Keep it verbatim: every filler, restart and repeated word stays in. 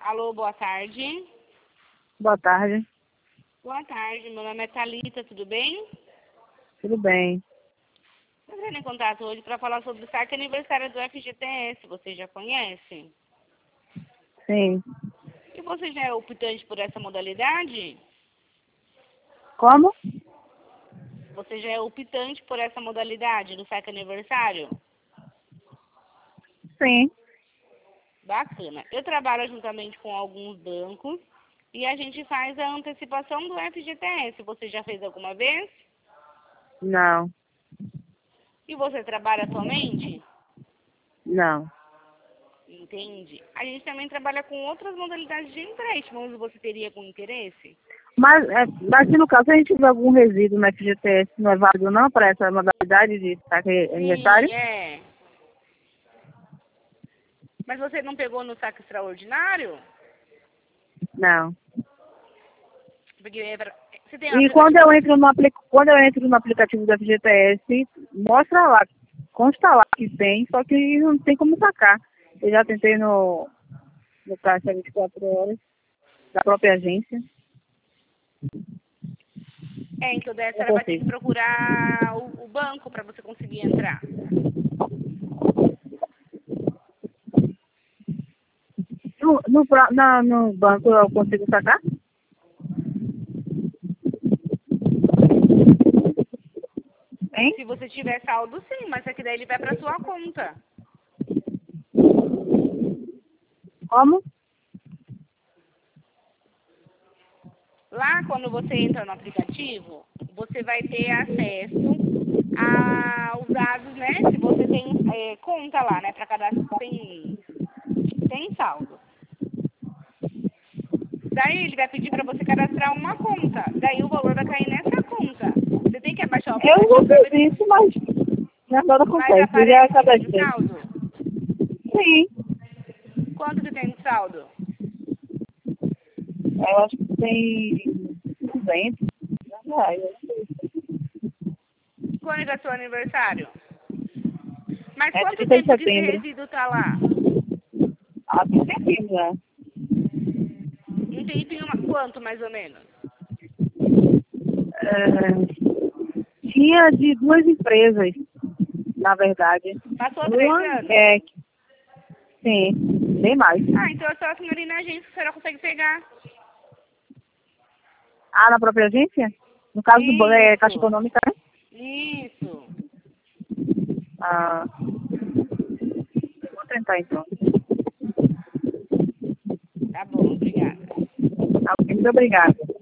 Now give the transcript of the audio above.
Alô, boa tarde. Boa tarde. Boa tarde, meu nome é Thalita, tudo bem? Tudo bem. Estou entrando em contato hoje para falar sobre o saque aniversário do F G T S. Você já conhece? Sim. E você já é optante por essa modalidade? Como? Você já é optante por essa modalidade do saque aniversário? Sim. Bacana. Eu trabalho juntamente com alguns bancos e a gente faz a antecipação do F G T S. Você já fez alguma vez? Não. E você trabalha atualmente? Não. Entende? A gente também trabalha com outras modalidades de empréstimos. Você teria algum interesse? Mas, é, mas se no caso a gente tiver algum resíduo no F G T S, não é válido não para essa modalidade de saque aniversário? Sim, é. Mas você não pegou no saque extraordinário? Não. Porque é pra... Você tem um E quando aplicativo eu do... entro no apli... quando eu entro no aplicativo do F G T S, mostra lá, consta lá que tem, só que não tem como sacar. Eu já tentei no, no caixa vinte e quatro horas da própria agência. É, então daí a Não senhora vai ter que consigo. procurar o, o banco para você conseguir entrar. No, no, pra- na, no banco eu consigo sacar? Hein? Se você tiver saldo, sim, mas é que daí ele vai para sua conta. Como? Lá, quando você entra no aplicativo, você vai ter acesso aos dados, né? Se você tem é, conta lá, né? Para cadastro tem, tem saldo. Daí ele vai pedir para você cadastrar uma conta. Daí o valor vai cair nessa conta. Você tem que abaixar o Eu já aplicativo para ver fiz se... isso, mas já nada Mas acontece. Eu já aparece que tem cadastrei. saldo? Sim. Quanto que tem de saldo? Eu acho que tem duzentos reais. Quando é que é seu aniversário? Mas É quanto trinta de tempo que esse setembro. resíduo tá lá? Ah, tem setembro já. Um tempinho, ma- quanto mais ou menos? É, tinha de duas empresas, na verdade. Passou três Uma anos? é. Sim, bem mais. Ah, então é só a senhora ir na agência que a senhora consegue pegar. Ah, na própria agência? No caso do banco, é Caixa Isso, Econômica, né? isso. Ah, vou tentar então. Tá bom, obrigada. Ah, muito obrigada.